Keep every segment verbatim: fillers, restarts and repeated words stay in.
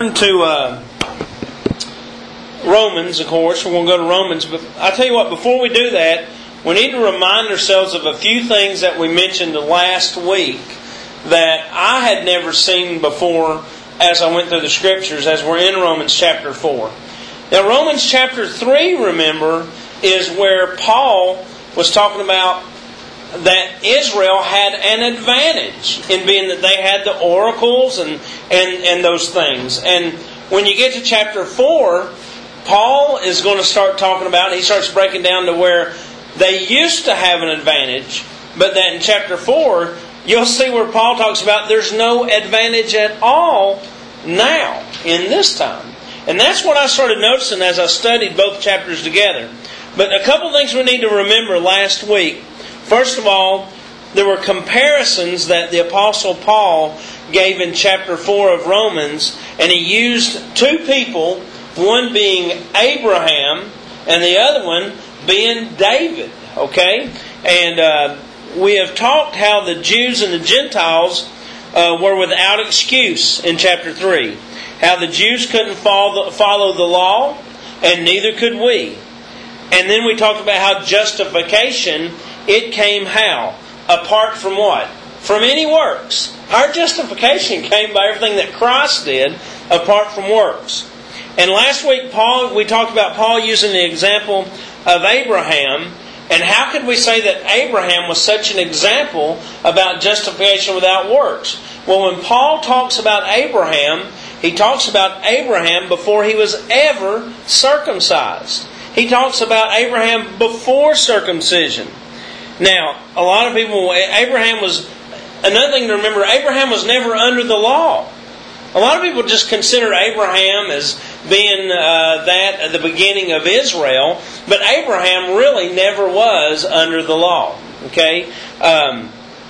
to uh, Romans, of course. We're going to go to Romans. But I tell you what, before we do that, we need to remind ourselves of a few things that we mentioned last week that I had never seen before as I went through the Scriptures, as we're in Romans chapter four. Now, Romans chapter three, remember, is where Paul was talking about that Israel had an advantage in being that they had the oracles and, and, and those things. And when you get to chapter four, Paul is going to start talking about, he starts breaking down to where they used to have an advantage, but that in chapter four, you'll see where Paul talks about there's no advantage at all now, in this time. And that's what I started noticing as I studied both chapters together. But a couple of things we need to remember last week. First of all, there were comparisons that the Apostle Paul gave in chapter four of Romans, and he used two people, one being Abraham and the other one being David. Okay? And uh, we have talked how the Jews and the Gentiles uh, were without excuse in chapter three. How the Jews couldn't follow the, follow the law, and neither could we. And then we talked about how justification, it came how? Apart from what? From any works. Our justification came by everything that Christ did, apart from works. And last week, Paul, we talked about Paul using the example of Abraham. And how could we say that Abraham was such an example about justification without works? Well, when Paul talks about Abraham, he talks about Abraham before he was ever circumcised. He talks about Abraham before circumcision. Now, a lot of people, Abraham was, another thing to remember, Abraham was never under the law. A lot of people just consider Abraham as being uh, that at the beginning of Israel, but Abraham really never was under the law. Okay? Um,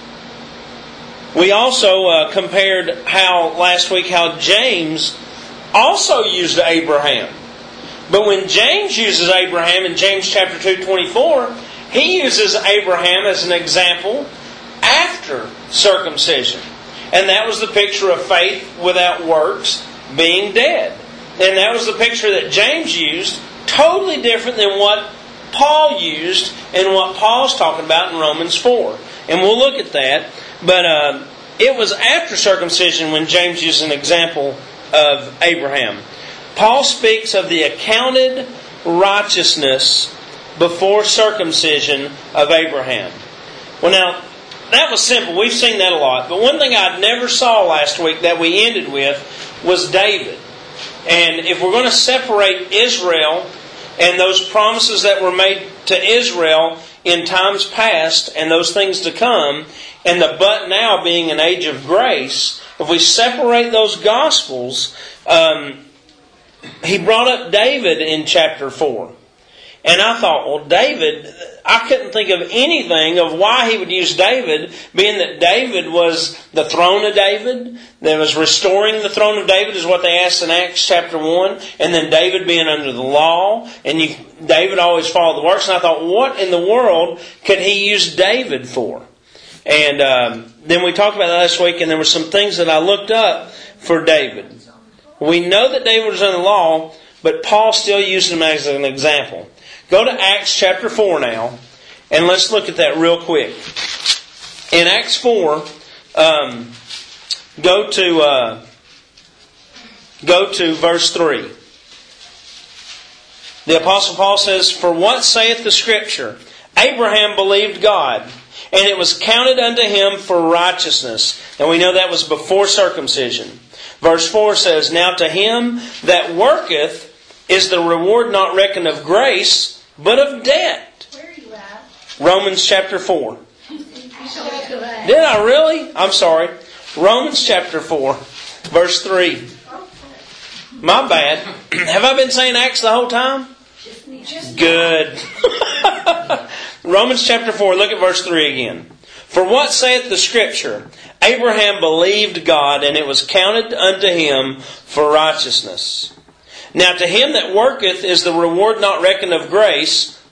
we also uh, compared how, last week, how James also used Abraham. But when James uses Abraham in James chapter two, twenty-four, he uses Abraham as an example after circumcision. And that was the picture of faith without works being dead. And that was the picture that James used, totally different than what Paul used and what Paul's talking about in Romans four. And we'll look at that. But uh, it was after circumcision when James used an example of Abraham. Paul speaks of the accounted righteousness before circumcision of Abraham. Well, now, that was simple. We've seen that a lot. But one thing I never saw last week that we ended with was David. And if we're going to separate Israel and those promises that were made to Israel in times past and those things to come, and the but now being an age of grace, if we separate those Gospels, um, he brought up David in chapter four. And I thought, well, David, I couldn't think of anything of why he would use David, being that David was the throne of David, that was restoring the throne of David is what they asked in Acts chapter one, and then David being under the law, and you, David always followed the works, and I thought, what in the world could he use David for? And um, then we talked about that last week, and there were some things that I looked up for David. We know that David was under the law, but Paul still used him as an example. Go to Acts chapter four now, and let's look at that real quick. In Acts four, um, go to uh, go to verse three. The Apostle Paul says, "For what saith the Scripture? Abraham believed God, and it was counted unto him for righteousness." And we know that was before circumcision. Verse four says, "Now to him that worketh is the reward not reckoned of grace, but of debt." Where are you at? Romans chapter four. Did I really? I'm sorry. Romans chapter four, verse three. My bad. Have I been saying Acts the whole time? Good. Romans chapter four, look at verse three again. "For what saith the Scripture? Abraham believed God, and it was counted unto him for righteousness. Now to him that worketh is the reward not reckoned of grace,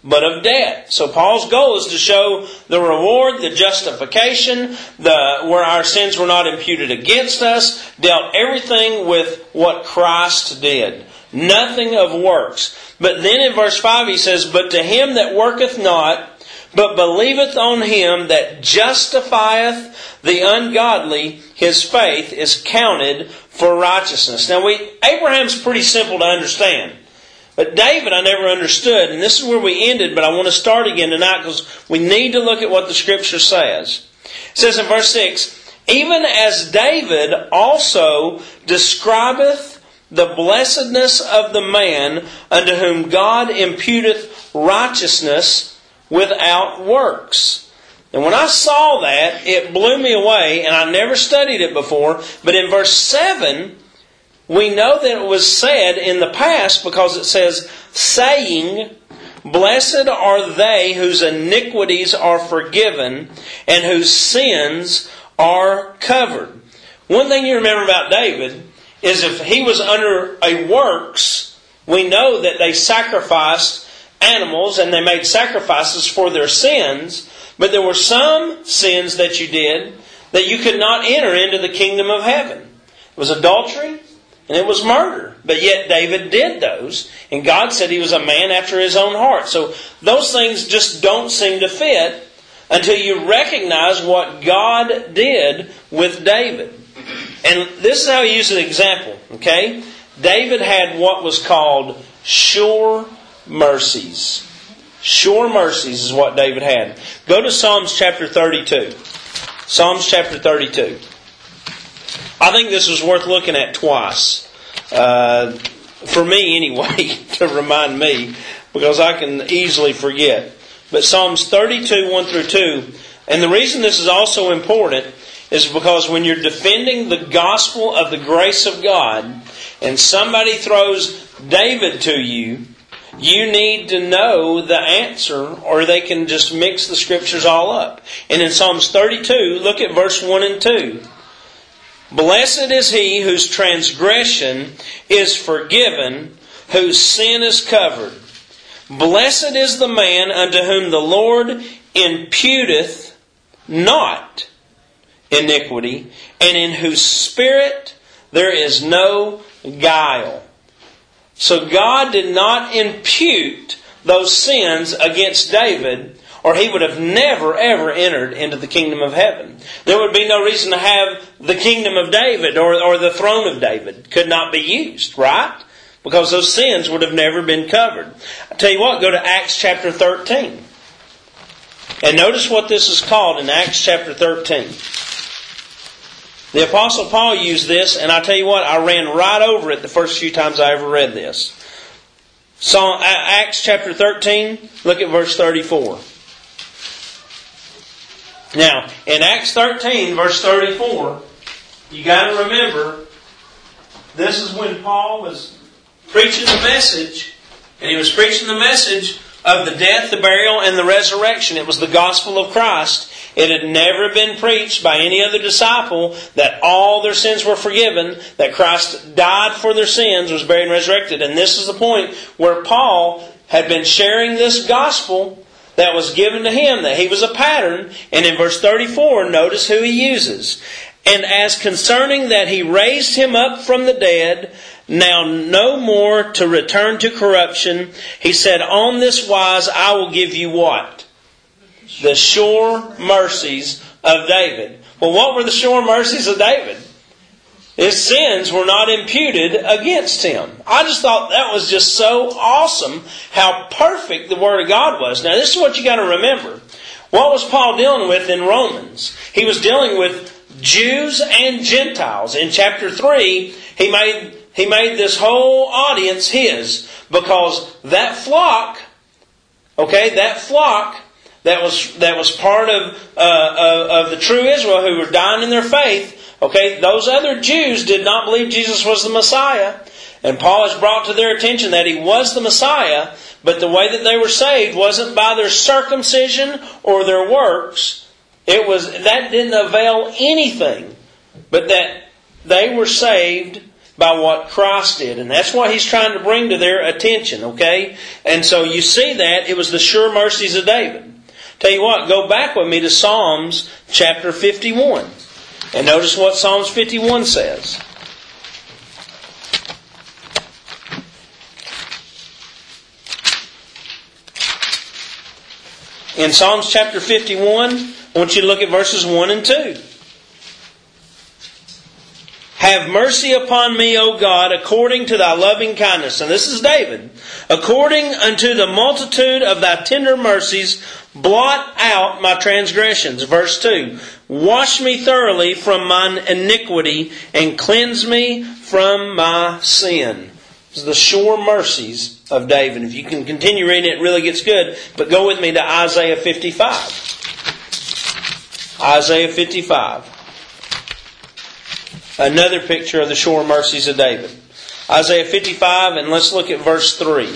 but of debt. So Paul's goal is to show the reward, the justification, the where our sins were not imputed against us, dealt everything with what Christ did. Nothing of works. But then in verse five he says, but to him that worketh not, but believeth on him that justifieth the ungodly, his faith is counted for righteousness. Now we Abraham's pretty simple to understand. But David I never understood, and this is where we ended, but I want to start again tonight because we need to look at what the Scripture says. It says in verse six, even as David also describeth the blessedness of the man unto whom God imputeth righteousness without works. And when I saw that, it blew me away, and I never studied it before, but in verse seven, we know that it was said in the past because it says, saying, blessed are they whose iniquities are forgiven and whose sins are covered. One thing you remember about David is if he was under a works, we know that they sacrificed animals and they made sacrifices for their sins, but there were some sins that you did that you could not enter into the kingdom of heaven. It was adultery, and it was murder. But yet David did those. And God said he was a man after his own heart. So those things just don't seem to fit until you recognize what God did with David. And this is how he used an example. Okay? David had what was called sure mercies. Sure mercies is what David had. Go to Psalms chapter thirty-two. Psalms chapter thirty-two. I think this is worth looking at twice. Uh, for me anyway, to remind me, because I can easily forget. But Psalms thirty-two, one through two, and the reason this is also important is because when you're defending the gospel of the grace of God, and somebody throws David to you, you need to know the answer, or they can just mix the scriptures all up. And in Psalms thirty-two, look at verse one and two. Blessed is he whose transgression is forgiven, whose sin is covered. Blessed is the man unto whom the Lord imputeth not iniquity, and in whose spirit there is no guile. So God did not impute those sins against David, or he would have never ever entered into the kingdom of heaven. There would be no reason to have the kingdom of David or, or the throne of David. Could not be used, right? Because those sins would have never been covered. I tell you what, go to Acts chapter thirteen. And notice what this is called in Acts chapter thirteen. The Apostle Paul used this, and I tell you what, I ran right over it the first few times I ever read this. So, Acts chapter thirteen, look at verse thirty-four. Now, in Acts thirteen, verse thirty-four, you got to remember, this is when Paul was preaching the message, and he was preaching the message of the death, the burial, and the resurrection. It was the gospel of Christ. It had never been preached by any other disciple that all their sins were forgiven, that Christ died for their sins, was buried and resurrected. And this is the point where Paul had been sharing this gospel that was given to him, that he was a pattern. And in verse thirty-four, notice who he uses. And as concerning that he raised him up from the dead, now no more to return to corruption, he said, on this wise I will give you what? The sure mercies of David. Well, what were the sure mercies of David? His sins were not imputed against him. I just thought that was just so awesome how perfect the Word of God was. Now this is what you got to remember. What was Paul dealing with in Romans? He was dealing with Jews and Gentiles. In chapter three, he made he made this whole audience his, because that flock, okay, that flock that was that was part of uh, of, of the true Israel who were dying in their faith. Okay, those other Jews did not believe Jesus was the Messiah. And Paul has brought to their attention that he was the Messiah, but the way that they were saved wasn't by their circumcision or their works. It was that didn't avail anything, but that they were saved by what Christ did. And that's what he's trying to bring to their attention, okay? And so you see that it was the sure mercies of David. Tell you what, go back with me to Psalms chapter fifty-one. And notice what Psalms fifty-one says. In Psalms chapter fifty-one, I want you to look at verses one and two. Have mercy upon me, O God, according to thy loving kindness. And this is David. According unto the multitude of thy tender mercies, blot out my transgressions. Verse two. Wash me thoroughly from mine iniquity and cleanse me from my sin. This is the sure mercies of David. If you can continue reading it, it really gets good. But go with me to Isaiah fifty-five. Isaiah fifty-five. Another picture of the sure mercies of David. Isaiah fifty-five, and let's look at verse three.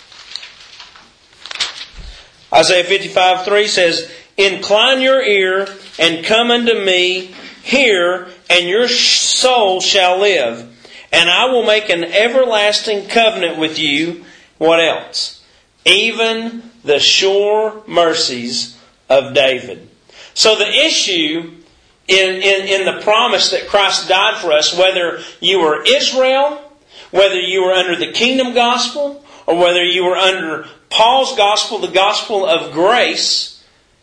Isaiah fifty-five three says, Incline your ear and come unto me, hear, and your soul shall live. And I will make an everlasting covenant with you. What else? Even the sure mercies of David. So the issue In, in, in the promise that Christ died for us, whether you were Israel, whether you were under the kingdom gospel, or whether you were under Paul's gospel, the gospel of grace,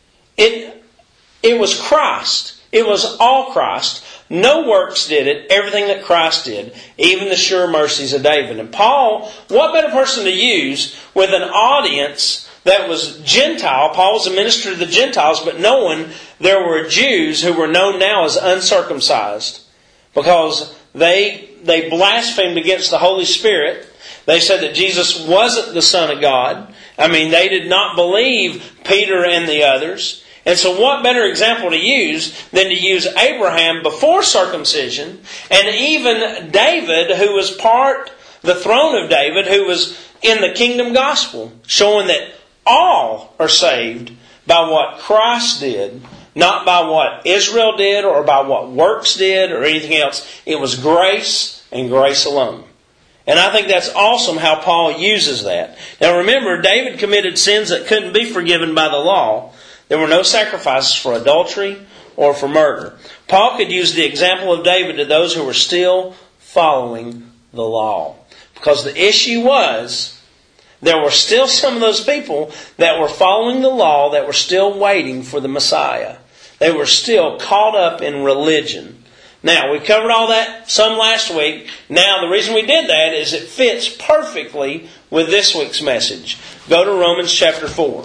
it, it was Christ. It was all Christ. No works did it. Everything that Christ did. Even the sure mercies of David. And Paul, what better person to use with an audience that was Gentile? Paul was a minister to the Gentiles, but knowing there were Jews who were known now as uncircumcised because they they blasphemed against the Holy Spirit. They said that Jesus wasn't the Son of God. I mean, they did not believe Peter and the others. And so what better example to use than to use Abraham before circumcision, and even David, who was part, the throne of David, who was in the kingdom gospel, showing that all are saved by what Christ did, not by what Israel did or by what works did or anything else. It was grace and grace alone. And I think that's awesome how Paul uses that. Now remember, David committed sins that couldn't be forgiven by the law. There were no sacrifices for adultery or for murder. Paul could use the example of David to those who were still following the law. Because the issue was, there were still some of those people that were following the law that were still waiting for the Messiah. They were still caught up in religion. Now, we covered all that some last week. Now, the reason we did that is it fits perfectly with this week's message. Go to Romans chapter four.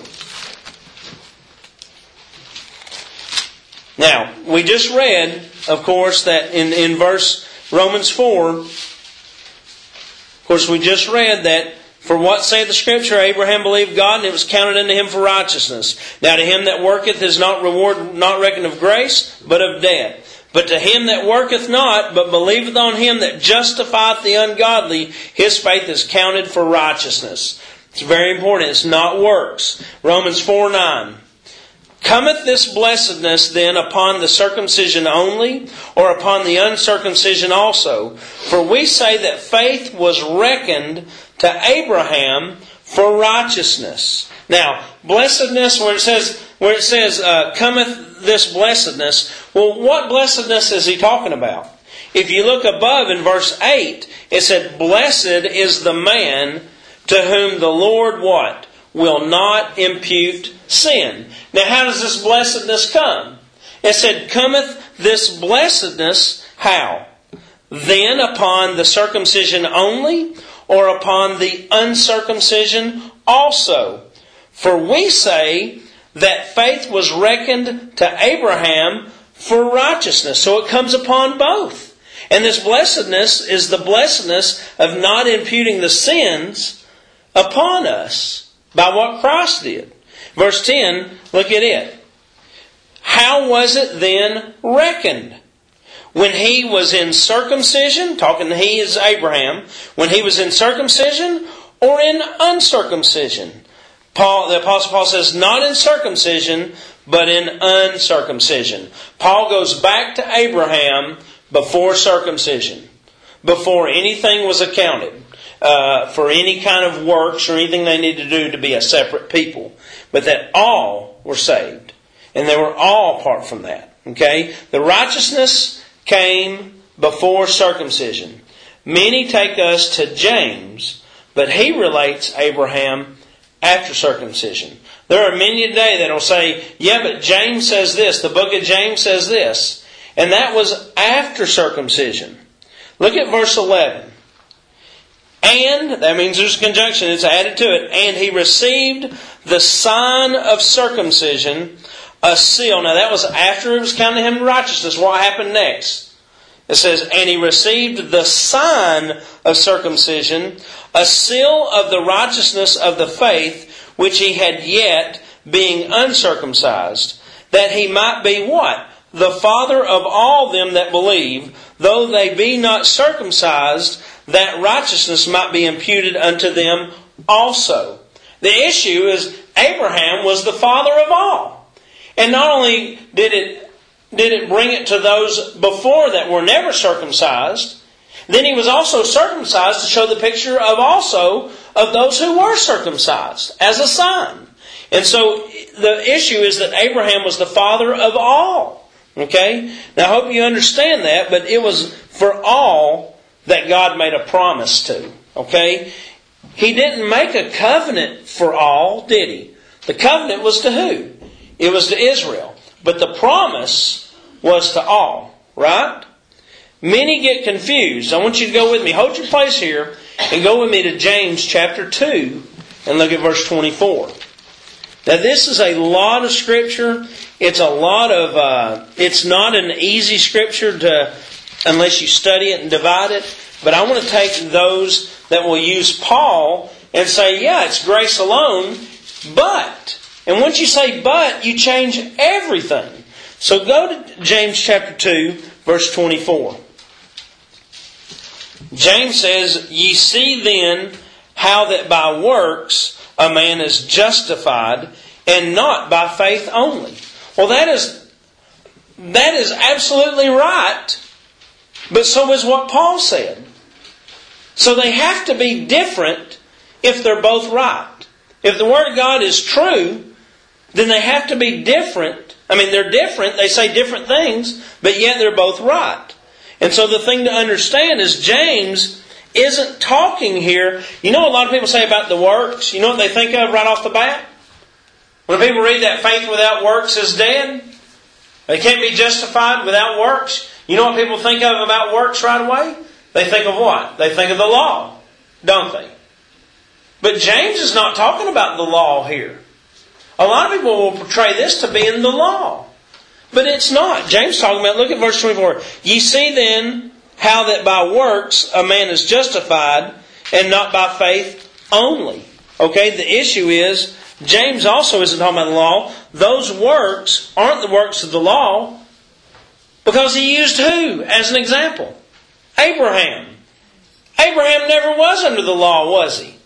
Now, we just read, of course, that in, in verse Romans four, of course, we just read that, for what saith the Scripture? Abraham believed God, and it was counted unto him for righteousness. Now to him that worketh is not reward, not reckoned of grace, but of debt. But to him that worketh not, but believeth on him that justifieth the ungodly, his faith is counted for righteousness. It's very important. It's not works. Romans four nine. Cometh this blessedness then upon the circumcision only, or upon the uncircumcision also? For we say that faith was reckoned to Abraham for righteousness. Now, blessedness, where it says, where it says, uh, cometh this blessedness, well, what blessedness is he talking about? If you look above in verse eight, it said, Blessed is the man to whom the Lord what? Will not impute sin. Now, how does this blessedness come? It said, cometh this blessedness, how? Then upon the circumcision only, or upon the uncircumcision also? For we say that faith was reckoned to Abraham for righteousness. So it comes upon both. And this blessedness is the blessedness of not imputing the sins upon us by what Christ did. Verse ten, look at it. How was it then reckoned? When he was in circumcision, talking he is Abraham, when he was in circumcision or in uncircumcision? Paul, the Apostle Paul says, not in circumcision, but in uncircumcision. Paul goes back to Abraham before circumcision. before anything was accounted uh, for any kind of works or anything they needed to do to be a separate people. But that all were saved. And they were all apart from that. Okay? The righteousness came before circumcision. Many take us to James, but he relates Abraham after circumcision. There are many today that will say, yeah, but James says this. The book of James says this. And that was after circumcision. Look at verse eleven. And, that means there's a conjunction, it's added to it. And he received the sign of circumcision, a seal. Now that was after it was counted him righteousness. What happened next? It says, and he received the sign of circumcision, a seal of the righteousness of the faith, which he had yet, being uncircumcised, that he might be what? The father of all them that believe, though they be not circumcised, that righteousness might be imputed unto them also. The issue is Abraham was the father of all. And not only did it, did it bring it to those before that were never circumcised, then he was also circumcised to show the picture of also of those who were circumcised as a sign. And so the issue is that Abraham was the father of all. Okay? Now I hope you understand that, but it was for all that God made a promise to. Okay? He didn't make a covenant for all, did He? The covenant was to who? It was to Israel. But the promise was to all. Right? Many get confused. I want you to go with me. Hold your place here and go with me to James chapter two and look at verse twenty-four. Now this is a lot of Scripture. It's a lot of, uh, it's not an easy Scripture to, unless you study it and divide it. But I want to take those that will use Paul and say, yeah, it's grace alone, but. And once you say but, you change everything. So go to James chapter two, verse twenty-four. James says, ye see then how that by works a man is justified, and not by faith only. Well, that is, that is absolutely right, but so is what Paul said. So they have to be different if they're both right. If the Word of God is true, then they have to be different. I mean, they're different, they say different things, but yet they're both right. And so the thing to understand is James isn't talking here. You know what a lot of people say about the works? You know what they think of right off the bat? When people read that faith without works is dead, they can't be justified without works. You know what people think of about works right away? They think of what? They think of the law, don't they? But James is not talking about the law here. A lot of people will portray this to be in the law. But it's not. James is talking about, look at verse twenty-four. Ye see then how that by works a man is justified, and not by faith only. Okay, the issue is, James also isn't talking about the law. Those works aren't the works of the law, because he used who as an example? Abraham. Abraham never was under the law, was he?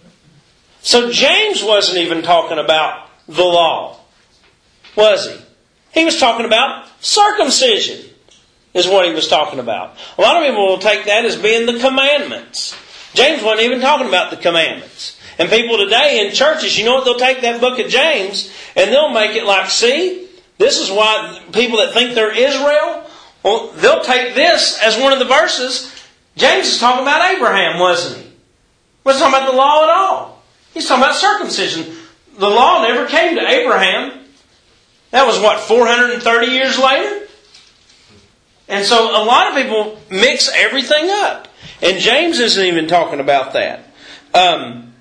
So James wasn't even talking about the law, was he? He was talking about circumcision, is what he was talking about. A lot of people will take that as being the commandments. James wasn't even talking about the commandments. And people today in churches, you know what? They'll take that book of James and they'll make it like, see, this is why people that think they're Israel, well, they'll take this as one of the verses. James is talking about Abraham, wasn't he? He wasn't talking about the law at all. He's talking about circumcision. The law never came to Abraham. That was what, four hundred thirty years later? And so a lot of people mix everything up. And James isn't even talking about that. Um,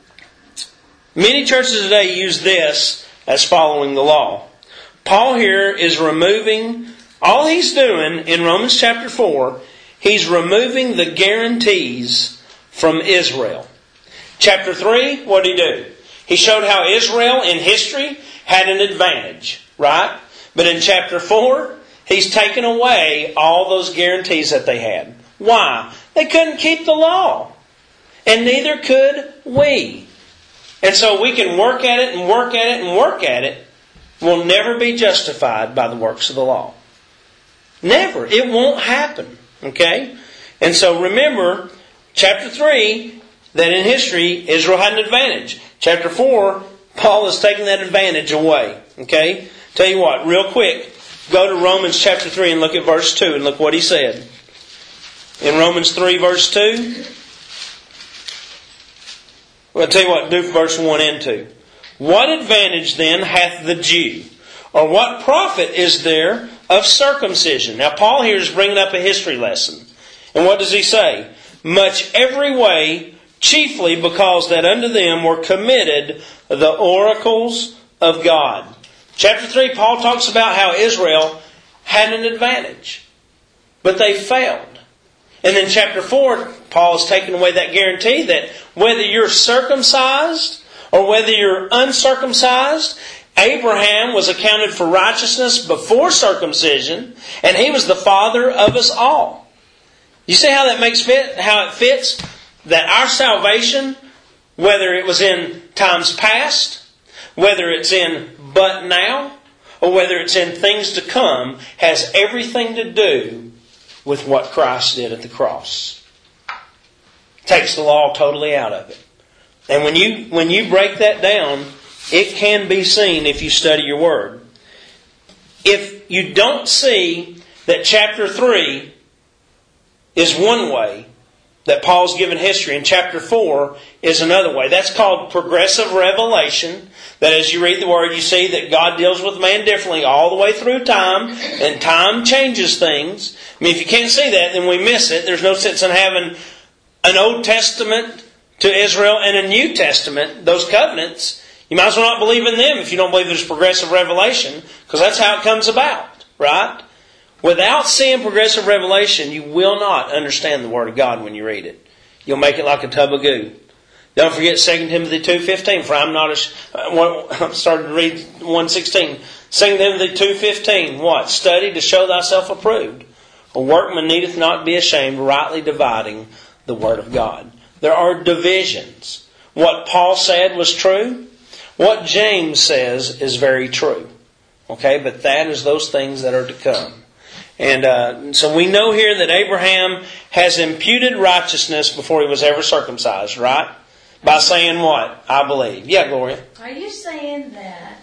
many churches today use this as following the law. Paul here is removing, all he's doing in Romans chapter four, he's removing the guarantees from Israel. Chapter three, what did he do? He showed how Israel in history had an advantage, right? But in chapter four, he's taken away all those guarantees that they had. Why? They couldn't keep the law. And neither could we. And so we can work at it and work at it and work at it. We'll never be justified by the works of the law. Never. It won't happen. Okay? And so remember, chapter three, that in history, Israel had an advantage. Chapter four, Paul is taking that advantage away. Okay? Tell you what, real quick, go to Romans chapter three and look at verse two and look what he said. In Romans three verse two, well, I'll tell you what, do verse one and two. What advantage then hath the Jew? Or what profit is there of circumcision? Now Paul here is bringing up a history lesson. And what does he say? Much every way, chiefly because that unto them were committed the oracles of God. Chapter three, Paul talks about how Israel had an advantage, but they failed. And then chapter four, Paul is taking away that guarantee that whether you're circumcised or whether you're uncircumcised, Abraham was accounted for righteousness before circumcision, and he was the father of us all. You see how that makes fit? How it fits? That our salvation, whether it was in times past, whether it's in but now, or whether it's in things to come, has everything to do with what Christ did at the cross. Takes the law totally out of it. And when you when you break that down, it can be seen if you study your Word. If you don't see that chapter three is one way that Paul's given history, and chapter four is another way. That's called progressive revelation. That as you read the Word, you see that God deals with man differently all the way through time, and time changes things. I mean, if you can't see that, then we miss it. There's no sense in having an Old Testament to Israel and a New Testament, those covenants. You might as well not believe in them if you don't believe there's progressive revelation, because that's how it comes about, right? Without seeing progressive revelation, you will not understand the Word of God when you read it. You'll make it like a tub of goo. Don't forget Second Timothy two fifteen. For I'm not a... I'm starting to read one sixteen. Second Timothy two fifteen. What? Study to show thyself approved. A workman needeth not be ashamed, rightly dividing the Word of God. There are divisions. What Paul said was true. What James says is very true. Okay? But that is those things that are to come. And uh, so we know here that Abraham has imputed righteousness before he was ever circumcised, right? By saying what? I believe. Yeah, Gloria. Are you saying that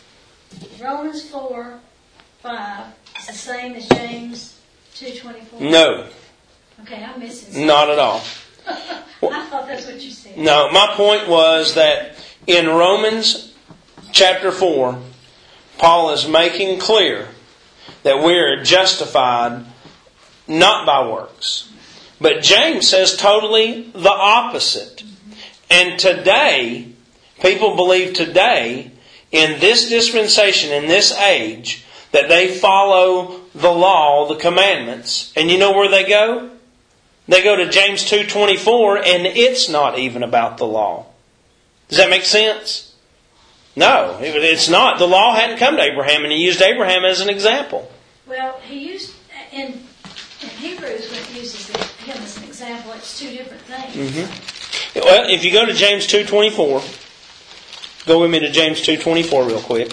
Romans four five is the same as James two twenty-four? No. Okay, I'm missing something. Not at all. I thought that's what you said. No, my point was that in Romans chapter four, Paul is making clear that we are justified not by works. But James says totally the opposite. And today, people believe today, in this dispensation, in this age, that they follow the law, the commandments. And you know where they go? They go to James two twenty-four, and it's not even about the law. Does that make sense? No, it's not. The law hadn't come to Abraham, and he used Abraham as an example. Well, he used, in, in Hebrews, when he uses him as an example, it's two different things. Mm-hmm. Well, if you go to James two twenty-four, go with me to James two twenty-four real quick.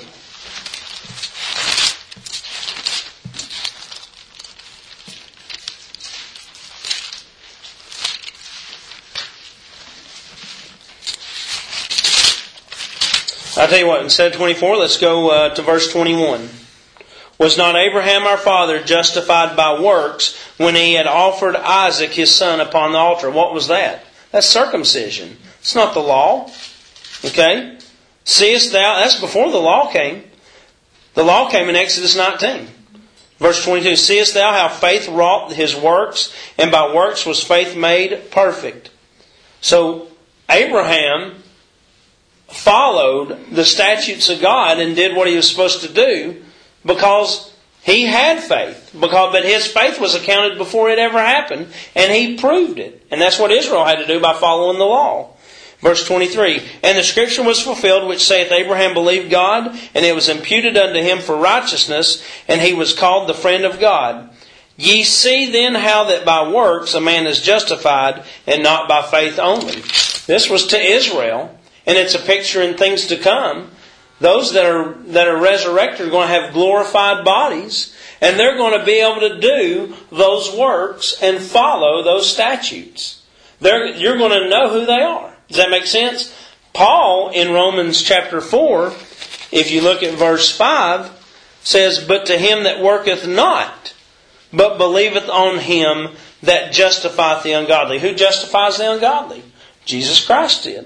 I'll tell you what, instead of twenty-four, let's go uh, to verse twenty-one. Was not Abraham our father justified by works when he had offered Isaac his son upon the altar? What was that? That's circumcision. It's not the law. Okay? Seest thou, that's before the law came. The law came in Exodus nineteen. Verse twenty-two, seest thou how faith wrought his works, and by works was faith made perfect. So, Abraham followed the statutes of God and did what he was supposed to do because he had faith. Because, but his faith was accounted before it ever happened, and he proved it. And that's what Israel had to do by following the law. Verse twenty-three, and the scripture was fulfilled, which saith, Abraham believed God, and it was imputed unto him for righteousness, and he was called the friend of God. Ye see then how that by works a man is justified, and not by faith only. This was to Israel, and it's a picture in things to come, those that are that are resurrected are going to have glorified bodies, and they're going to be able to do those works and follow those statutes. They're, you're going to know who they are. Does that make sense? Paul, in Romans chapter four, if you look at verse five, says, "But to him that worketh not, but believeth on him that justifieth the ungodly." Who justifies the ungodly? Jesus Christ did.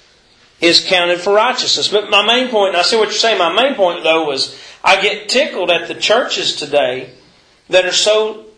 Is counted for righteousness. But my main point, and I see what you're saying, my main point though was, I get tickled at the churches today that are so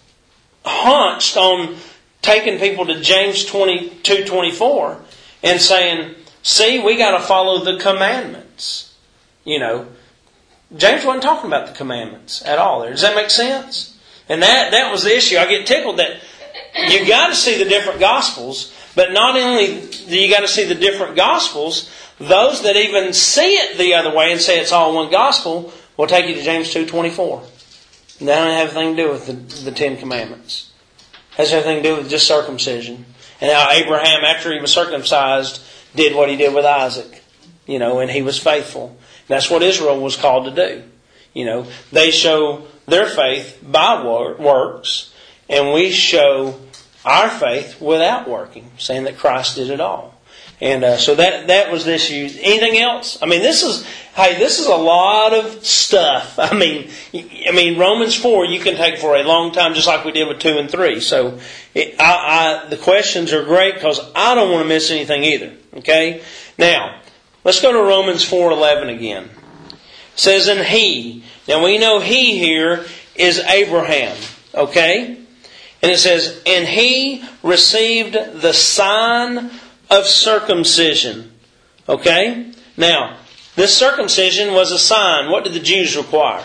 hunched on taking people to James twenty-two twenty-four and saying, see, we got to follow the commandments. You know, James wasn't talking about the commandments at all there. Does that make sense? And that, that was the issue. I get tickled that you got to see the different Gospels, but not only do you got to see the different Gospels, those that even see it the other way and say it's all one Gospel will take you to James two twenty-four. And that doesn't have anything to do with the, the Ten Commandments. It has everything to do with just circumcision. And how Abraham, after he was circumcised, did what he did with Isaac. You know, and he was faithful. That's what Israel was called to do. You know, they show their faith by works, and we show our faith without working, saying that Christ did it all. And uh, so that that was the issue. Anything else? I mean, this is hey, this is a lot of stuff. I mean, I mean Romans four you can take for a long time, just like we did with two and three. So it, I, I, the questions are great because I don't want to miss anything either. Okay, now let's go to Romans four eleven again. It says, "And he." Now we know he here is Abraham. Okay. And it says, "And he received the sign of circumcision." Okay? Now, this circumcision was a sign. What did the Jews require?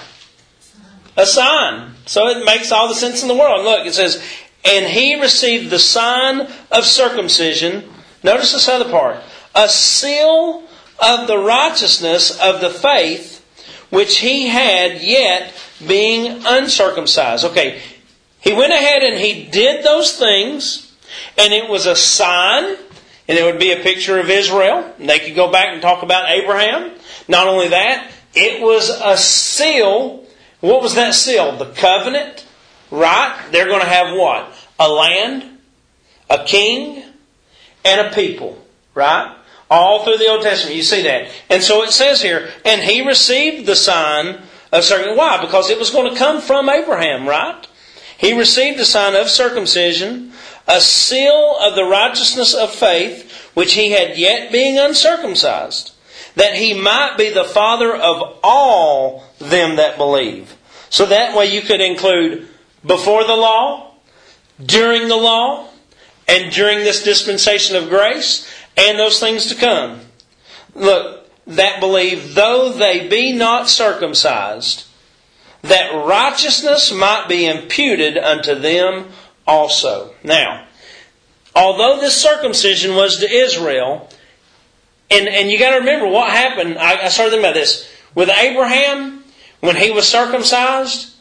A sign. So it makes all the sense in the world. Look, it says, "And he received the sign of circumcision." Notice this other part. "A seal of the righteousness of the faith which he had yet being uncircumcised." Okay. He went ahead and he did those things, and it was a sign, and it would be a picture of Israel. And they could go back and talk about Abraham. Not only that, it was a seal. What was that seal? The covenant, right? They're going to have what? A land, a king, and a people, right? All through the Old Testament, you see that. And so it says here, "And he received the sign of circumcision." Why? Because it was going to come from Abraham, right? He received the sign of circumcision, a seal of the righteousness of faith, which he had yet being uncircumcised, that he might be the father of all them that believe. So that way you could include before the law, during the law, and during this dispensation of grace, and those things to come. Look, that believe, though they be not circumcised, that righteousness might be imputed unto them also. Now, although this circumcision was to Israel, and, and you got to remember what happened. I, I started thinking about this. With Abraham, when he was circumcised,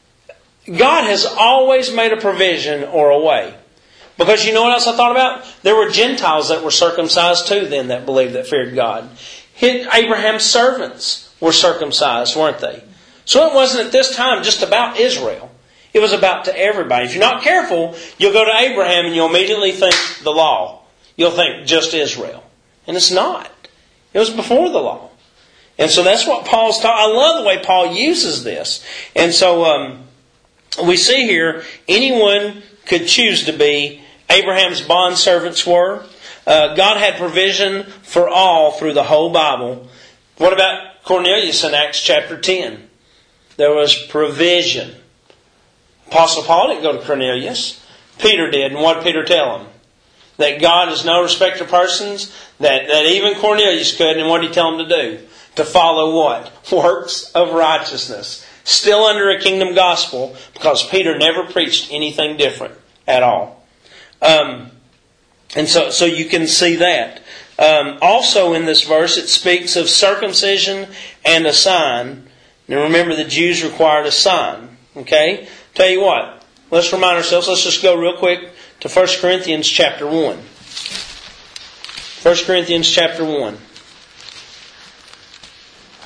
God has always made a provision or a way. Because you know what else I thought about? There were Gentiles that were circumcised too then that believed, that feared God. Abraham's servants were circumcised, weren't they? So it wasn't at this time just about Israel. It was about to everybody. If you're not careful, you'll go to Abraham and you'll immediately think the law. You'll think just Israel. And it's not. It was before the law. And so that's what Paul's talking. I love the way Paul uses this. And so um, we see here, anyone could choose to be. Abraham's bondservants were. Uh, God had provision for all through the whole Bible. What about Cornelius in Acts chapter ten? There was provision. Apostle Paul didn't go to Cornelius. Peter did. And what did Peter tell him? That God is no respecter of persons. That, that even Cornelius could. And what did he tell him to do? To follow what? Works of righteousness. Still under a kingdom gospel. Because Peter never preached anything different at all. Um, and so, so you can see that. Um, also in this verse it speaks of circumcision and a sign. Now remember, the Jews required a sign. Okay? Tell you what. Let's remind ourselves. Let's just go real quick to First Corinthians chapter one. First Corinthians chapter one.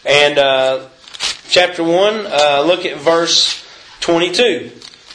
And uh, chapter one, uh, look at verse twenty-two.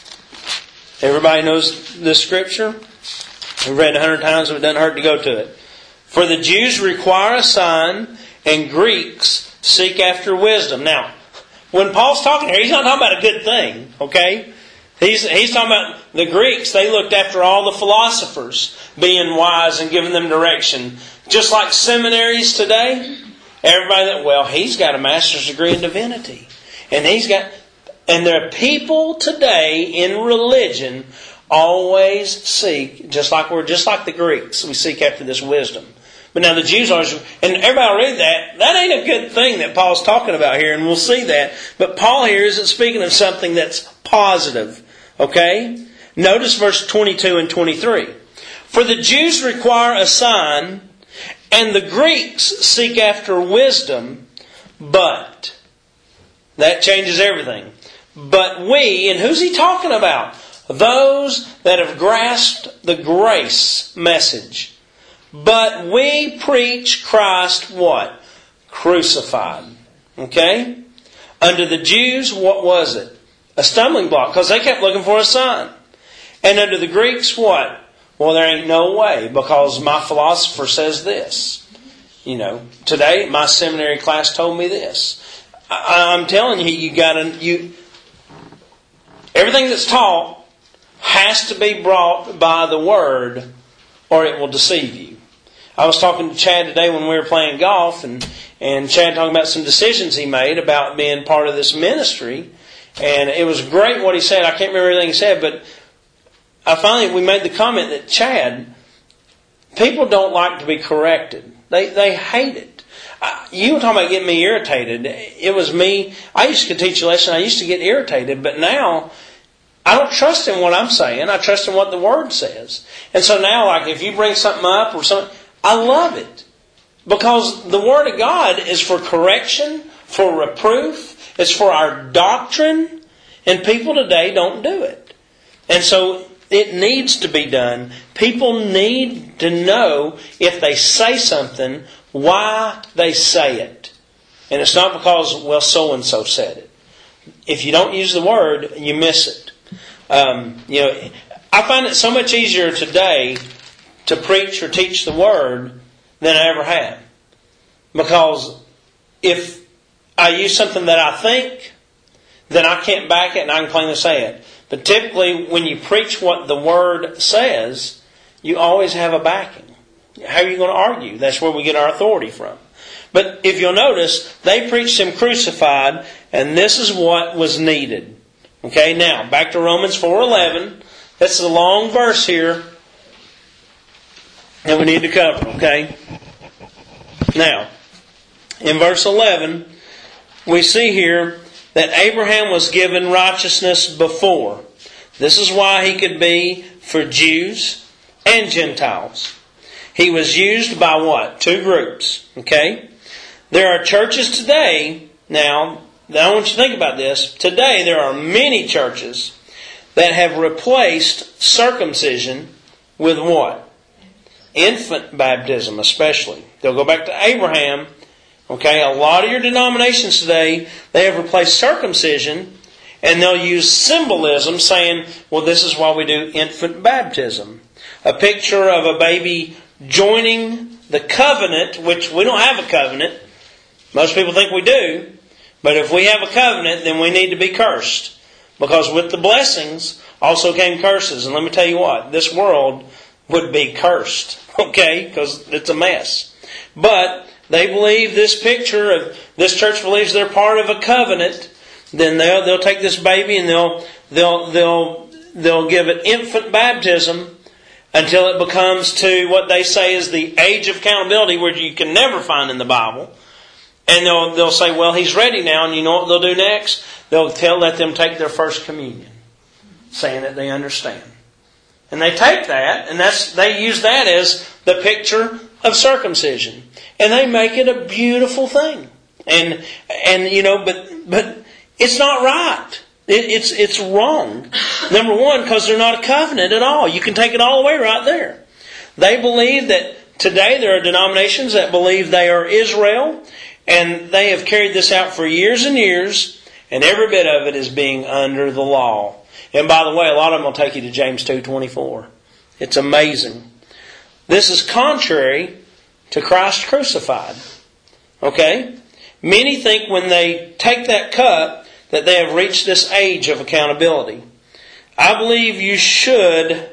Everybody knows this scripture? We've read it a hundred times, but it doesn't hurt to go to it. For the Jews require a sign, and Greeks seek after wisdom. Now, when Paul's talking here, he's not talking about a good thing, okay? He's, he's talking about the Greeks. They looked after all the philosophers being wise and giving them direction. Just like seminaries today, everybody that, well, he's got a master's degree in divinity. And he's got, and there are people today in religion always seek, just like we're, just like the Greeks, we seek after this wisdom. But now the Jews always, and everybody will read that, that ain't a good thing that Paul's talking about here, and we'll see that. But Paul here isn't speaking of something that's positive. Okay? Notice verse twenty-two and twenty-three. For the Jews require a sign, and the Greeks seek after wisdom, but, that changes everything. But we, and who's he talking about? Those that have grasped the grace message. But we preach Christ what? Crucified. Okay? Under the Jews, what was it? A stumbling block, because they kept looking for a sign. And under the Greeks, what? Well, there ain't no way, because my philosopher says this. You know, today my seminary class told me this. I, I'm telling you, you gotta, you, everything that's taught has to be brought by the Word, or it will deceive you. I was talking to Chad today when we were playing golf, and, and Chad talking about some decisions he made about being part of this ministry. And it was great what he said. I can't remember everything he said, but I finally, we made the comment that, Chad, people don't like to be corrected. They they hate it. I, you were talking about getting me irritated. It was me. I used to teach a lesson. I used to get irritated, but now I don't trust in what I'm saying. I trust in what the Word says. And so now, like, if you bring something up or something, I love it. Because the Word of God is for correction, for reproof, it's for our doctrine, and people today don't do it. And so it needs to be done. People need to know if they say something, why they say it. And it's not because, well, so-and-so said it. If you don't use the Word, you miss it. Um, you know, I find it so much easier today to preach or teach the Word than I ever have. Because if I use something that I think, then I can't back it and I can plainly say it. But typically, when you preach what the Word says, you always have a backing. How are you going to argue? That's where we get our authority from. But if you'll notice, they preached Him crucified, and this is what was needed. Okay, now, back to Romans four eleven. That's a long verse here that we need to cover, okay? Now, in verse eleven, we see here that Abraham was given righteousness before. This is why he could be for Jews and Gentiles. He was used by what? Two groups. Okay? There are churches today, now, I want you to think about this. Today there are many churches that have replaced circumcision with what? Infant baptism, especially. They'll go back to Abraham. Okay, a lot of your denominations today, they have replaced circumcision, and they'll use symbolism saying, well, this is why we do infant baptism. A picture of a baby joining the covenant, which we don't have a covenant. Most people think we do. But if we have a covenant, then we need to be cursed. Because with the blessings also came curses. And let me tell you what, this world would be cursed. Okay, because it's a mess. But they believe this picture of, this church believes they're part of a covenant. Then they'll they'll take this baby and they'll they'll they'll they'll give it infant baptism until it becomes to what they say is the age of accountability, which you can never find in the Bible. And they'll they'll say, well, he's ready now, and you know what they'll do next? They'll tell let them take their first communion, saying that they understand. And they take that, and that's they use that as the picture of circumcision. And they make it a beautiful thing. And and you know, but but it's not right. It, it's it's wrong. Number one, because they're not a covenant at all. You can take it all the way right there. They believe that today there are denominations that believe they are Israel, And they have carried this out for years and years, and every bit of it is being under the law. And by the way, a lot of them will take you to James two twenty-four. It's amazing. This is contrary to Christ crucified. Okay? Many think when they take that cup that they have reached this age of accountability. I believe you should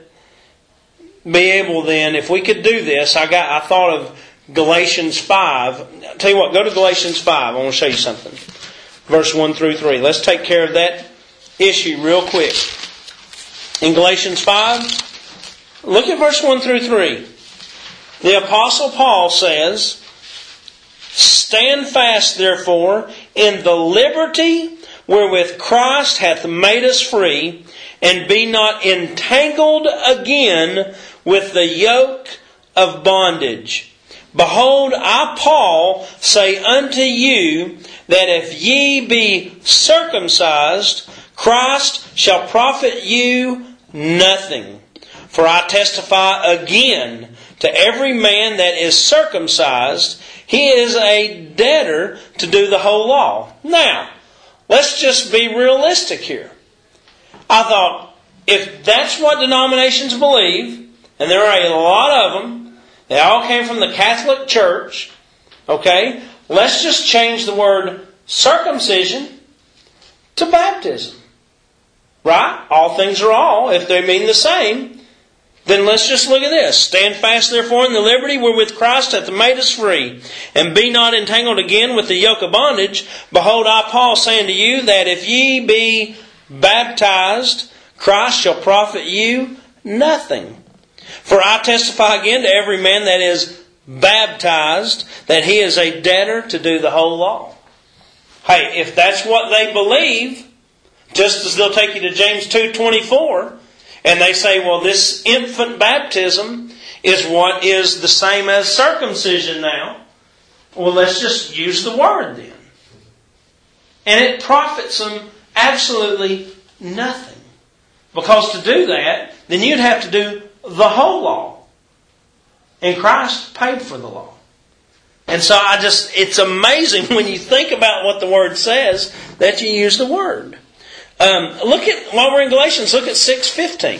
be able then, if we could do this, I got I thought of Galatians five. I'll tell you what, go to Galatians five. I want to show you something. Verse one through three. Let's take care of that issue real quick. In Galatians five, look at verse one through three. The Apostle Paul says, "Stand fast, therefore, in the liberty wherewith Christ hath made us free, and be not entangled again with the yoke of bondage. Behold, I, Paul, say unto you, that if ye be circumcised, Christ shall profit you nothing. For I testify again to every man that is circumcised, he is a debtor to do the whole law." Now, let's just be realistic here. I thought, if that's what denominations believe, and there are a lot of them, they all came from the Catholic Church, okay, let's just change the word circumcision to baptism. Right? All things are all, if they mean the same. Then let's just look at this. "Stand fast therefore in the liberty wherewith Christ hath made us free, and be not entangled again with the yoke of bondage. Behold, I, Paul, say unto you, that if ye be baptized, Christ shall profit you nothing. For I testify again to every man that is baptized, that he is a debtor to do the whole law." Hey, if that's what they believe, just as they'll take you to James two twenty-four, and they say, well, this infant baptism is what is the same as circumcision now. Well, let's just use the word then. And it profits them absolutely nothing. Because to do that, then you'd have to do the whole law. And Christ paid for the law. And so I just, it's amazing when you think about what the Word says that you use the Word. Um, look at, while we're in Galatians, look at six fifteen.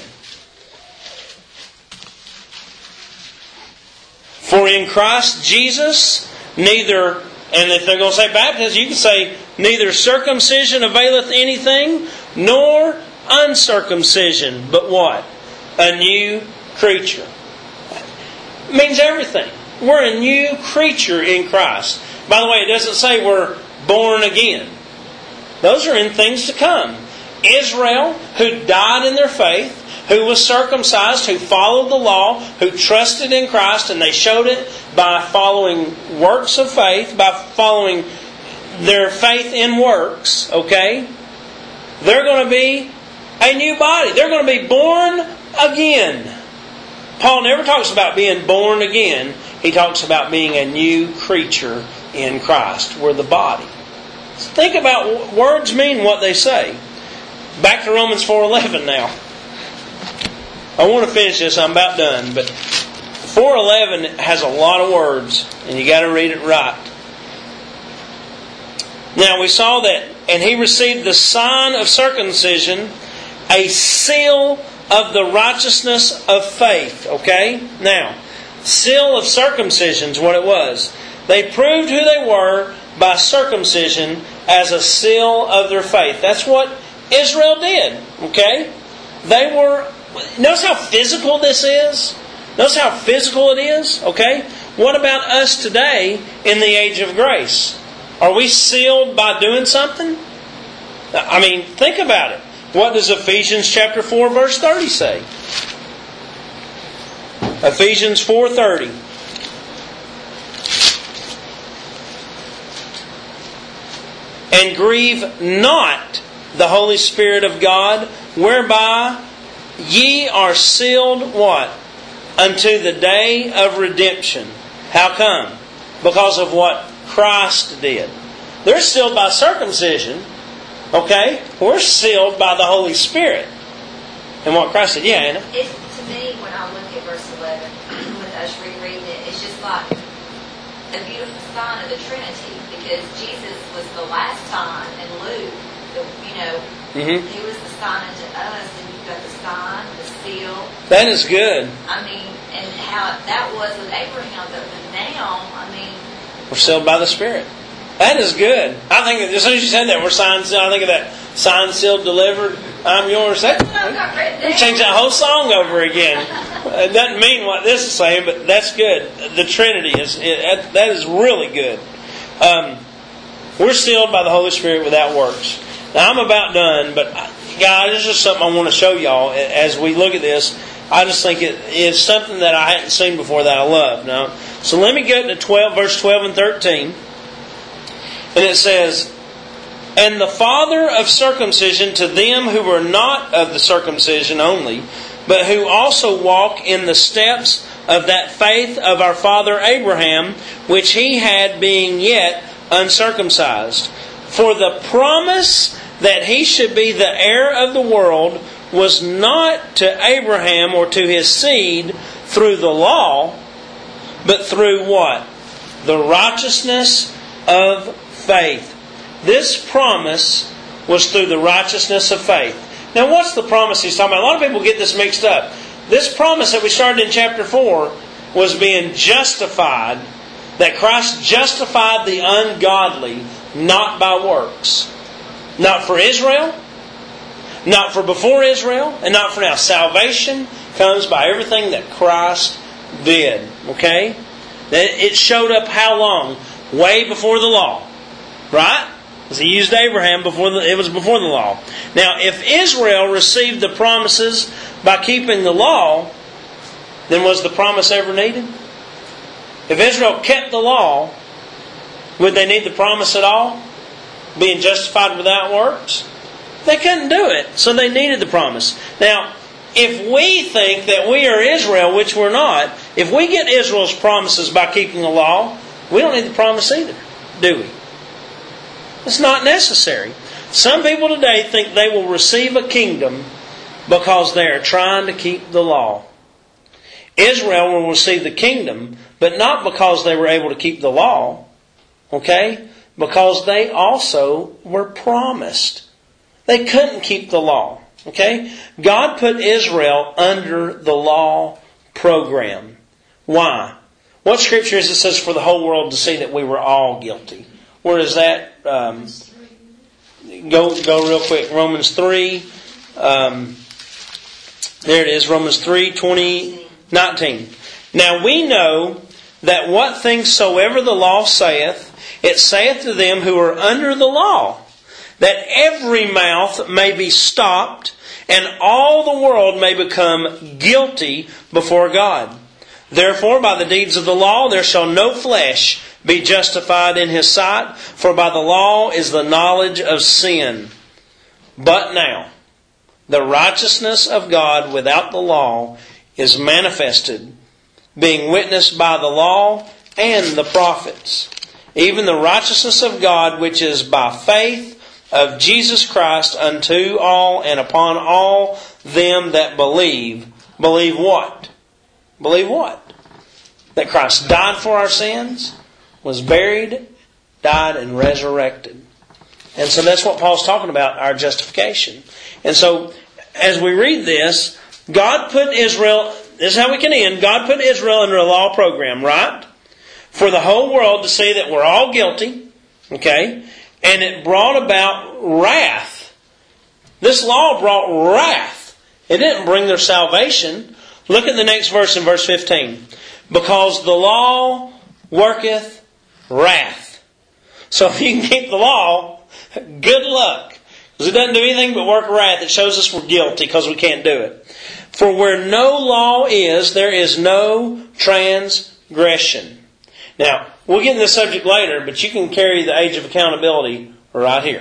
"For in Christ Jesus, neither," and if they're going to say baptism, you can say, "neither circumcision availeth anything, nor uncircumcision, but what? A new creature." It means everything. We're a new creature in Christ. By the way, it doesn't say we're born again. Those are in things to come. Israel, who died in their faith, who was circumcised, who followed the law, who trusted in Christ, and they showed it by following works of faith, by following their faith in works, okay? They're going to be a new body. They're going to be born again. Paul never talks about being born again. He talks about being a new creature in Christ. We're the body. So think about what words mean what they say. Back to Romans four eleven now. I want to finish this. I'm about done. But four eleven has a lot of words, and you got to read it right. Now we saw that, "And he received the sign of circumcision, a seal of the righteousness of faith." Okay? Now, seal of circumcision is what it was. They proved who they were by circumcision as a seal of their faith. That's what Israel did. Okay? They were... Notice how physical this is? Notice how physical it is? Okay? What about us today in the age of grace? Are we sealed by doing something? I mean, think about it. What does Ephesians chapter four verse thirty say? Ephesians four thirty. "And grieve not the Holy Spirit of God, whereby ye are sealed," what? "Unto the day of redemption." How come? Because of what Christ did. They're sealed by circumcision. Okay? We're sealed by the Holy Spirit. And what Christ did. Yeah, Anna? It, to me, when I look at verse eleven, with us rereading it, it's just like a beautiful sign of the Trinity, because Jesus was the last time in Luke, the, you know, mm-hmm. He was the sign unto us, and you've got the sign, the seal. That is good. I mean, and how that was with Abraham, but now, I mean... We're sealed by the Spirit. That is good. I think, as soon as you said that, we're signed, I think of that, signed, sealed, delivered, I'm yours. That, we change that whole song over again. It doesn't mean what this is saying, but that's good. The Trinity is it, that is really good. Um, we're sealed by the Holy Spirit without works. Now I'm about done, but guys, this is just something I want to show y'all as we look at this. I just think it is something that I hadn't seen before that I love. Now, so let me get to twelve, verse twelve and thirteen, and it says, "And the father of circumcision to them who were not of the circumcision only, but who also walk in the steps of that faith of our father Abraham, which he had being yet uncircumcised. For the promise that he should be the heir of the world was not to Abraham or to his seed through the law, but through what? The righteousness of faith." This promise was through the righteousness of faith. Now, what's the promise he's talking about? A lot of people get this mixed up. This promise that we started in chapter four was being justified, that Christ justified the ungodly, not by works. Not for Israel, not for before Israel, and not for now. Salvation comes by everything that Christ did. Okay? It showed up how long? Way before the law. Right? Because he used Abraham before the, it was before the law. Now, if Israel received the promises by keeping the law, then was the promise ever needed? If Israel kept the law, would they need the promise at all? Being justified without works? They couldn't do it, so they needed the promise. Now, if we think that we are Israel, which we're not, if we get Israel's promises by keeping the law, we don't need the promise either, do we? It's not necessary. Some people today think they will receive a kingdom because they are trying to keep the law. Israel will receive the kingdom, but not because they were able to keep the law. Okay? Because they also were promised. They couldn't keep the law. Okay? God put Israel under the law program. Why? What scripture is it says for the whole world to see that we were all guilty? Where is that? Um, go go real quick. Romans three. Um, there it is. Romans three, twenty, nineteen. Now we know that what things soever the law saith, it saith to them who are under the law, that every mouth may be stopped, and all the world may become guilty before God. Therefore, by the deeds of the law, there shall no flesh be justified in his sight, for by the law is the knowledge of sin. But now, the righteousness of God without the law is manifested, being witnessed by the law and the prophets, even the righteousness of God which is by faith of Jesus Christ unto all and upon all them that believe. Believe what? Believe what? That Christ died for our sins, was buried, died, and resurrected. And so that's what Paul's talking about, our justification. And so, as we read this, God put Israel, this is how we can end, God put Israel under a law program, right? For the whole world to see that we're all guilty, okay? And it brought about wrath. This law brought wrath. It didn't bring their salvation. Look at the next verse in verse fifteen. Because the law worketh wrath. So if you can keep the law, good luck. Because it doesn't do anything but work wrath. It shows us we're guilty because we can't do it. For where no law is, there is no transgression. Now, we'll get into this subject later, but you can carry the age of accountability right here.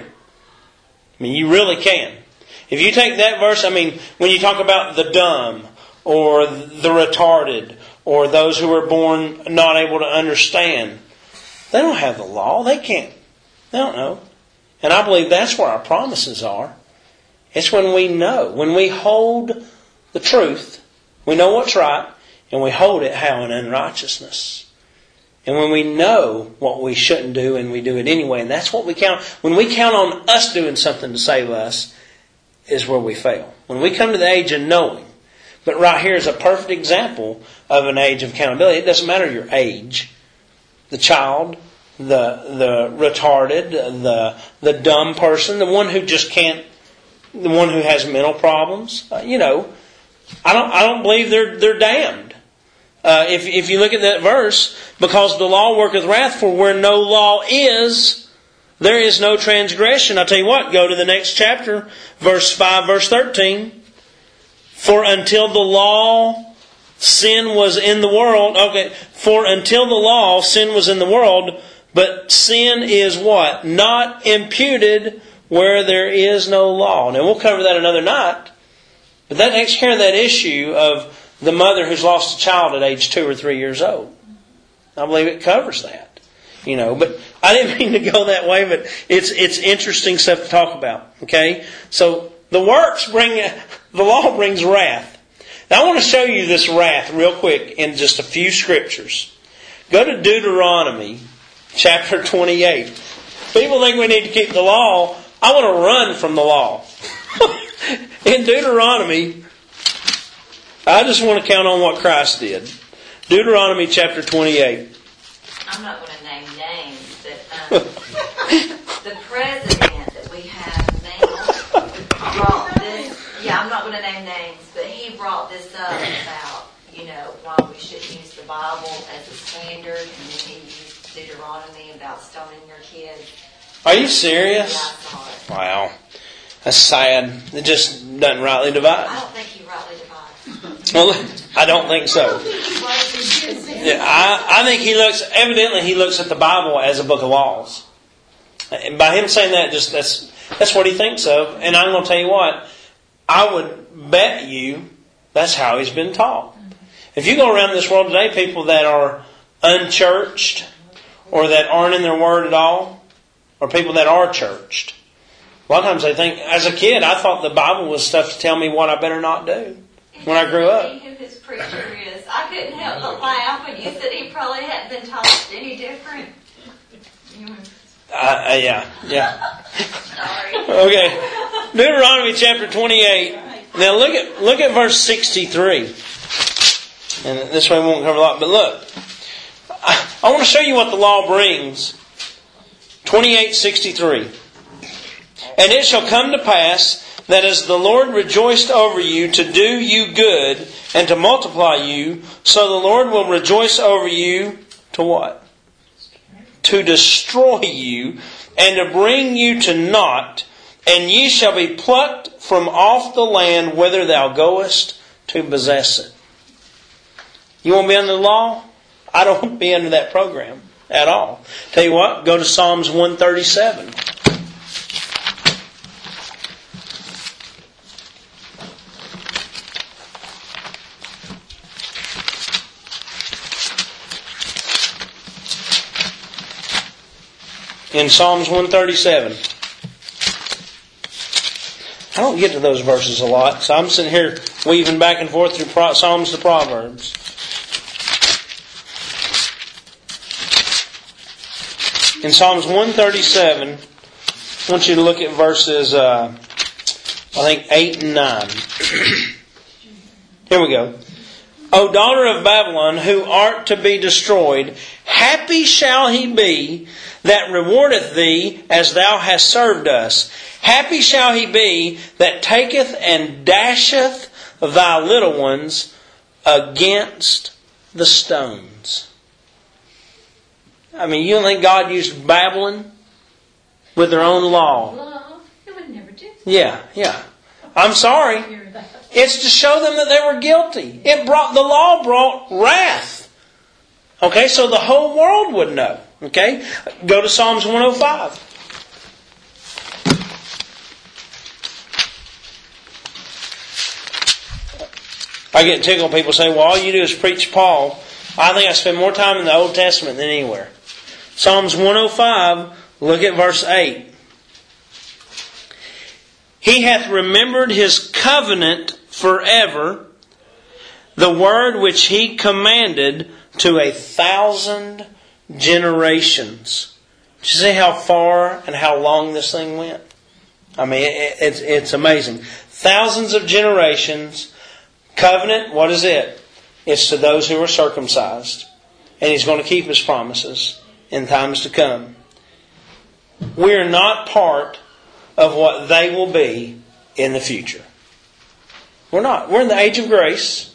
I mean, you really can. If you take that verse, I mean, when you talk about the dumb, or the retarded, or those who were born not able to understand, they don't have the law. They can't. They don't know. And I believe that's where our promises are. It's when we know. When we hold the truth, we know what's right, and we hold it how in unrighteousness. And when we know what we shouldn't do and we do it anyway, and that's what we count. When we count on us doing something to save us, is where we fail. When we come to the age of knowing. But right here is a perfect example of an age of accountability. It doesn't matter your age. The child, the the retarded, the the dumb person, the one who just can't, the one who has mental problems. Uh, you know, I don't I don't believe they're they're damned. Uh, if if you look at that verse, because the law worketh wrath, for where no law is, there is no transgression. I'll tell you what, go to the next chapter, verse five, verse thirteen. For until the law, sin was in the world. Okay, for until the law, sin was in the world, but sin is what? Not imputed where there is no law. Now we'll cover that another night. But that takes care of that issue of the mother who's lost a child at age two or three years old. I believe it covers that. You know, but I didn't mean to go that way, but it's it's interesting stuff to talk about. Okay? So the works bring, the law brings wrath. Now I want to show you this wrath real quick in just a few scriptures. Go to Deuteronomy chapter twenty-eight. People think we need to keep the law. I want to run from the law. In Deuteronomy, I just want to count on what Christ did. Deuteronomy chapter twenty-eight. I'm not going to name names, but um, the president that we have now brought this. Yeah, I'm not going to name names, but he brought this up about, you know, why we shouldn't use the Bible as a standard, and then he used Deuteronomy about stoning your kids. Are you serious? Yeah, I saw it. Wow. That's sad. It just doesn't rightly divide. I don't think he rightly divides. Well, I don't think so. Yeah, I, I think he looks, evidently he looks at the Bible as a book of laws. And by him saying that, just that's that's what he thinks of. And I'm going to tell you what, I would bet you that's how he's been taught. If you go around this world today, people that are unchurched or that aren't in their word at all, or people that are churched, a lot of times they think, as a kid, I thought the Bible was stuff to tell me what I better not do when I grew up. Who his preacher is. I couldn't help but laugh when you said he probably hadn't been taught any different. Uh, uh, yeah, yeah. Sorry. Okay, Deuteronomy chapter twenty-eight. Now look at look at verse sixty-three. And this way we won't cover a lot. But look, I, I want to show you what the law brings. twenty-eight sixty-three. And it shall come to pass that as the Lord rejoiced over you to do you good and to multiply you, so the Lord will rejoice over you to what? To destroy you and to bring you to naught, and ye shall be plucked from off the land whither thou goest to possess it. You want to be under the law? I don't want to be under that program at all. Tell you what, go to Psalms one thirty-seven. In Psalms one thirty-seven. I don't get to those verses a lot, so I'm sitting here weaving back and forth through Psalms to Proverbs. In Psalms one thirty-seven, I want you to look at verses, uh, I think, eight and nine. Here we go. O daughter of Babylon, who art to be destroyed, happy shall he be that rewardeth thee as thou hast served us. Happy shall he be that taketh and dasheth thy little ones against the stones. I mean, you don't think God used Babylon with their own law? Law? It would never do. Yeah, yeah. I'm sorry. It's to show them that they were guilty. It brought the law brought wrath. Okay, so the whole world would know. Okay, go to Psalms one oh five. I get tickled. People say, "Well, all you do is preach Paul." I think I spend more time in the Old Testament than anywhere. Psalms one oh five. Look at verse eight. He hath remembered his covenant forever, the word which he commanded to a thousand generations. Did you see how far and how long this thing went? I mean, it, it's it's amazing. Thousands of generations. Covenant, what is it? It's to those who are circumcised. And He's going to keep His promises in times to come. We are not part of what they will be in the future. We're not. We're in the age of grace.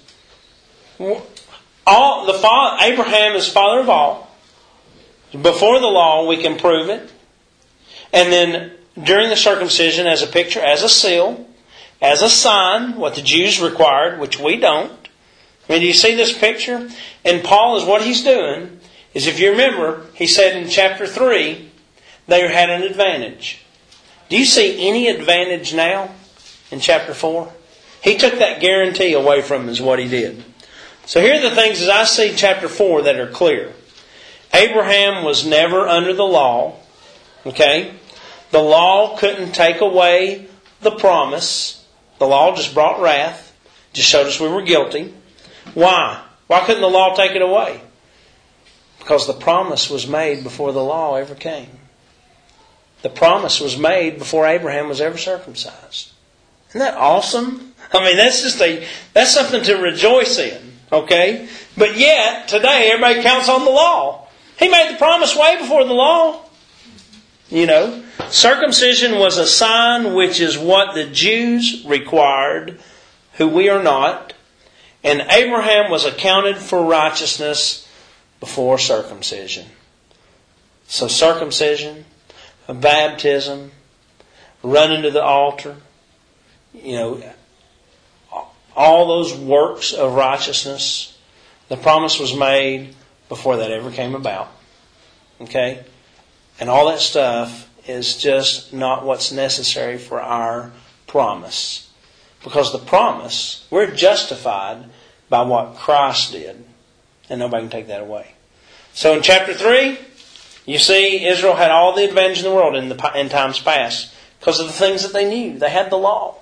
All the father, Abraham is father of all. Before the law, we can prove it. And then during the circumcision, as a picture, as a seal, as a sign, what the Jews required, which we don't. I mean, do you see this picture? And Paul is what he's doing is, if you remember, he said in chapter three, they had an advantage. Do you see any advantage now in chapter four? He took that guarantee away from them is what he did. So here are the things as I see chapter four that are clear. Abraham was never under the law. Okay? The law couldn't take away the promise. The law just brought wrath. Just showed us we were guilty. Why? Why couldn't the law take it away? Because the promise was made before the law ever came. The promise was made before Abraham was ever circumcised. Isn't that awesome? I mean, that's just a, that's something to rejoice in. Okay? But yet, today, everybody counts on the law. He made the promise way before the law. You know, circumcision was a sign which is what the Jews required, who we are not. And Abraham was accounted for righteousness before circumcision. So circumcision, baptism, running to the altar, you know, all those works of righteousness, the promise was made before that ever came about. Okay? And all that stuff is just not what's necessary for our promise. Because the promise, we're justified by what Christ did. And nobody can take that away. So in chapter three, you see Israel had all the advantage in the world in, the, in times past because of the things that they knew. They had the law.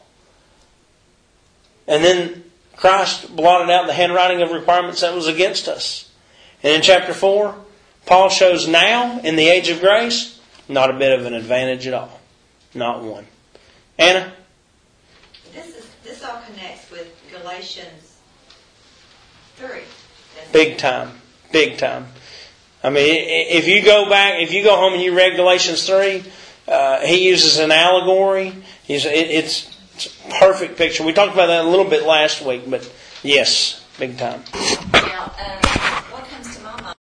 And then Christ blotted out the handwriting of requirements that was against us. And in chapter four, Paul shows now, in the age of grace, not a bit of an advantage at all. Not one. Anna? This is this all connects with Galatians three. Big time. Big time. I mean, if you go back, if you go home and you read Galatians three, uh, he uses an allegory. He's, it, it's, it's a perfect picture. We talked about that a little bit last week, but yes, big time.